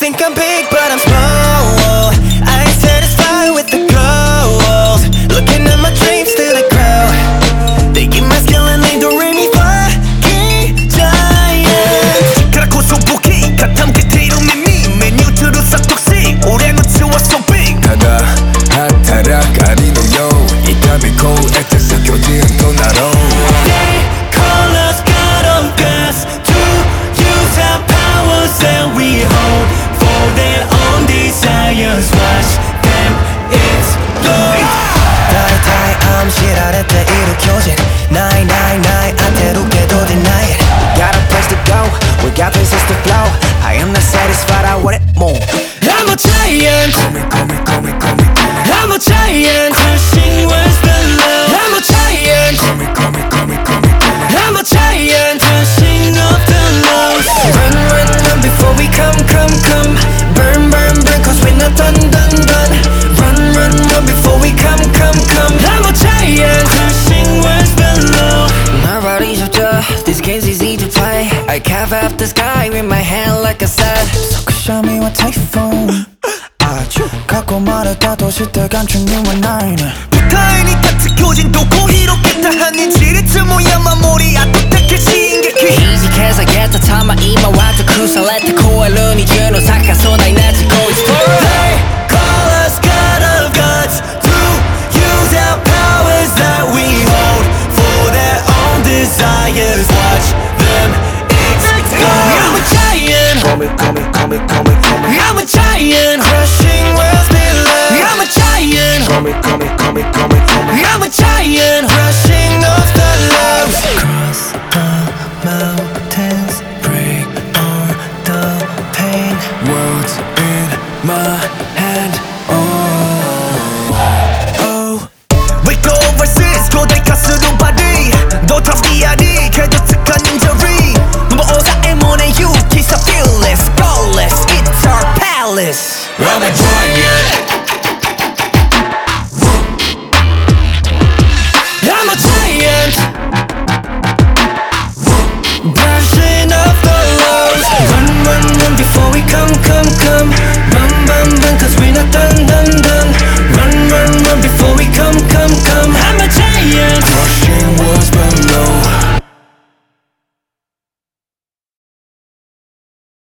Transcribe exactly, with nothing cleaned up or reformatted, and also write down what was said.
think I'm big, but I'm small. I ain't satisfied with the goals. Looking at my dreams till they grow. They give my skill and they don't really fucking giants. 시끄럽고 소복이 가탐 그대로 미미 메뉴트로 싹둑씩 올해는 치웠어 big. 하다 하타라 가리네요 이 답이 cold 액자서 교지는 또 나로. They call us God of gods to use our powers that we hold for their own desires. Watch them explode. Die die I'm shit out at the 일으켜진 nine nine nine 안태롭게도 deny it. Got a place to go, we got places to flow. I am not satisfied, I want it more. I'm a giant, Call me call me call me call me call me. I'm a giant, crushing words below. I'm a giant, Call me call me call me call me call me. I'm a giant, crushing up the lows. Run, run, run before we come, come, come. Burn, burn, burn, cause we're not done, done, done. Run, run, run before we come, come, come. I'm a giant, crushing words below. My body's so tough, this game's easy to play. I carve up the sky with my hand like I said. So show me what typhoon. 아주 갖고 말했다 도시들 감춘 you and I. 부타인이 같은 교진도 고희롭겠다 하는 지리트 모양 마무리 아토타케 신기키 이직해서 겠다 타마 이마와도 쿠살레트 코알룬이 주노 사카소 나이 나지고 explore. They call us God of gods to use our powers that we hold for their own desires. Watch them explode. I'm a giant, Call me call me call me call me call me. I'm a giant, crushing worlds below. I'm a giant, Call me call me call me call me call me. I'm a giant, rushing off the lows. Cross the mountains, break all the pain. Words in my hand. Oh Oh, we go overseas, 교대 가스로 발이 너 답이야리 그래도 특한 인저리 뭐 오사의 모네 you kiss a fearless, flawless, it's our palace. I'm a giant.